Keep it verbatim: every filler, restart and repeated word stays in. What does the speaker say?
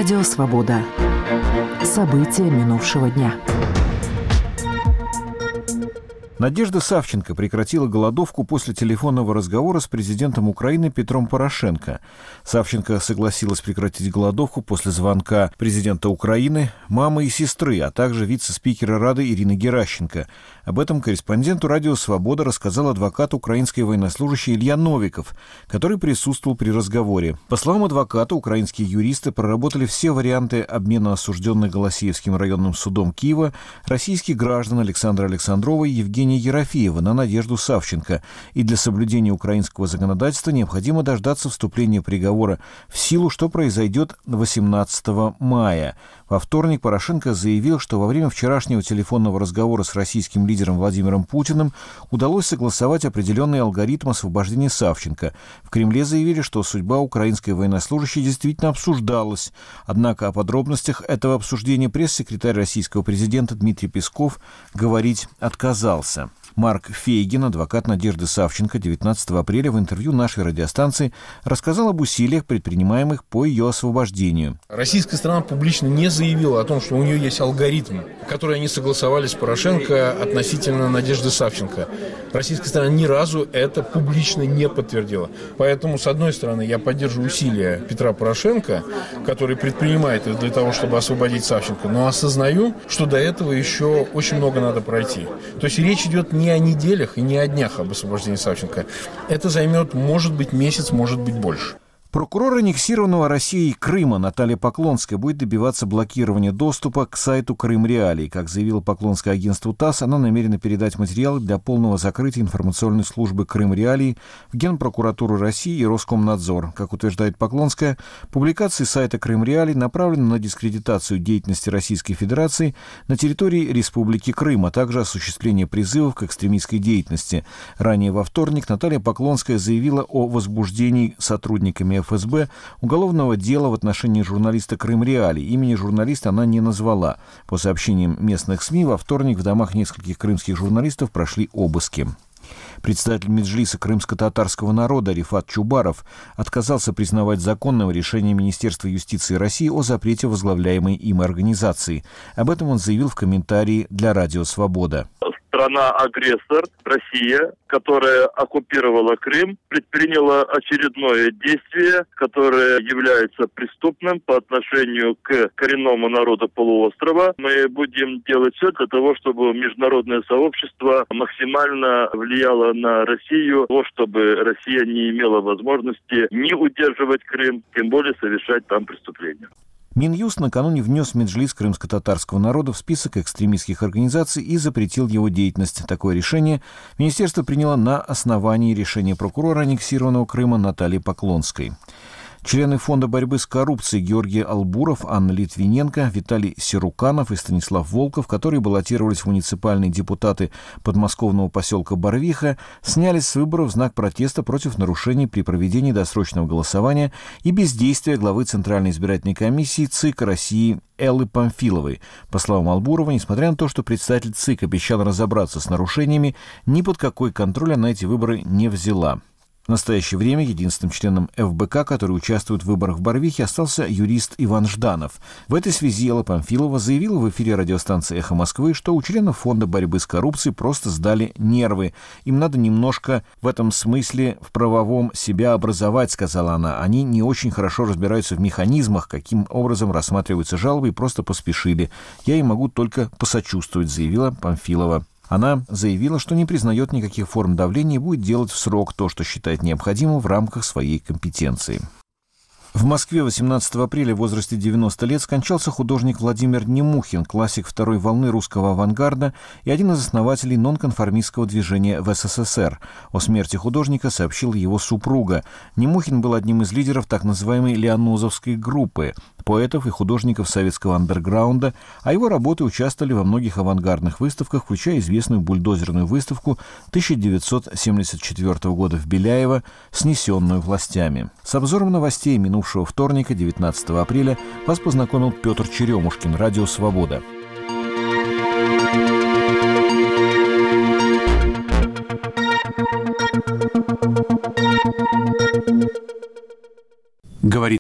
Радио «Свобода». События минувшего дня. Надежда Савченко прекратила голодовку после телефонного разговора с президентом Украины Петром Порошенко. Савченко согласилась прекратить голодовку после звонка президента Украины, мамы и сестры, а также вице-спикера Рады Ирины Геращенко. Об этом корреспонденту «Радио Свобода» рассказал адвокат украинской военнослужащей Илья Новиков, который присутствовал при разговоре. По словам адвоката, украинские юристы проработали все варианты обмена осужденных Голосеевским районным судом Киева российских граждан Александра Александрова и Евгения Ерофеева на Надежду Савченко, и для соблюдения украинского законодательства необходимо дождаться вступления приговора в силу, что произойдет восемнадцатого мая. Во вторник Порошенко заявил, что во время вчерашнего телефонного разговора с российским лидером Владимиром Путиным удалось согласовать определенный алгоритм освобождения Савченко. В Кремле заявили, что судьба украинской военнослужащей действительно обсуждалась. Однако о подробностях этого обсуждения пресс-секретарь российского президента Дмитрий Песков говорить отказался. Марк Фейгин, адвокат Надежды Савченко, девятнадцатого апреля в интервью нашей радиостанции рассказал об усилиях, предпринимаемых по ее освобождению. Российская сторона публично не заявила о том, что у нее есть алгоритм, который они согласовали с Порошенко относительно Надежды Савченко. Российская сторона ни разу это публично не подтвердила. Поэтому, с одной стороны, я поддерживаю усилия Петра Порошенко, который предпринимает их для того, чтобы освободить Савченко, но осознаю, что до этого еще очень много надо пройти. То есть речь идет не о неделях и не о днях об освобождении Савченко. Это займет, может быть, месяц, может быть, больше. Прокурор аннексированного Россией Крыма Наталья Поклонская будет добиваться блокирования доступа к сайту Крым Реалии. Как заявило Поклонское агентству ТАСС, она намерена передать материалы для полного закрытия информационной службы Крым Реалии в Генпрокуратуру России и Роскомнадзор. Как утверждает Поклонская, публикации сайта Крым Реалии направлены на дискредитацию деятельности Российской Федерации на территории Республики Крым, а также осуществление призывов к экстремистской деятельности. Ранее во вторник Наталья Поклонская заявила о возбуждении сотрудниками эф эс бэ уголовного дела в отношении журналиста Крым Реалии. Имени журналиста она не назвала. По сообщениям местных СМИ, во вторник в домах нескольких крымских журналистов прошли обыски. Председатель Меджлиса крымско-татарского народа Рифат Чубаров отказался признавать законным решение Министерства юстиции России о запрете возглавляемой им организации. Об этом он заявил в комментарии для Радио Свобода. Страна-агрессор, Россия, которая оккупировала Крым, предприняла очередное действие, которое является преступным по отношению к коренному народу полуострова. Мы будем делать все для того, чтобы международное сообщество максимально влияло на Россию, чтобы Россия не имела возможности ни удерживать Крым, тем более совершать там преступления. Минюст накануне внес Меджлис крымско-татарского народа в список экстремистских организаций и запретил его деятельность. Такое решение министерство приняло на основании решения прокурора аннексированного Крыма Натальи Поклонской. Члены Фонда борьбы с коррупцией Георгий Албуров, Анна Литвиненко, Виталий Сируканов и Станислав Волков, которые баллотировались в муниципальные депутаты подмосковного поселка Барвиха, снялись с выборов в знак протеста против нарушений при проведении досрочного голосования и бездействия главы Центральной избирательной комиссии ЦИК России Эллы Памфиловой. По словам Албурова, несмотря на то, что председатель ЦИК обещал разобраться с нарушениями, ни под какой контроль она эти выборы не взяла. В настоящее время единственным членом эф бэ ка, который участвует в выборах в Барвихе, остался юрист Иван Жданов. В этой связи Элла Памфилова заявила в эфире радиостанции «Эхо Москвы», что у членов Фонда борьбы с коррупцией просто сдали нервы. Им надо немножко в этом смысле в правовом себя образовать, сказала она. Они не очень хорошо разбираются в механизмах, каким образом рассматриваются жалобы, и просто поспешили. Я им могу только посочувствовать, заявила Памфилова. Она заявила, что не признает никаких форм давления и будет делать в срок то, что считает необходимым в рамках своей компетенции. В Москве восемнадцатого апреля в возрасте девяноста лет скончался художник Владимир Немухин, классик второй волны русского авангарда и один из основателей нонконформистского движения в эс эс эс эр. О смерти художника сообщила его супруга. Немухин был одним из лидеров так называемой Лианозовской группы поэтов и художников советского андерграунда, а его работы участвовали во многих авангардных выставках, включая известную бульдозерную выставку тысяча девятьсот семьдесят четвёртого года в Беляево, снесенную властями. С обзором новостей минувшего вторника, девятнадцатого апреля, вас познакомил Петр Черемушкин, Радио Свобода.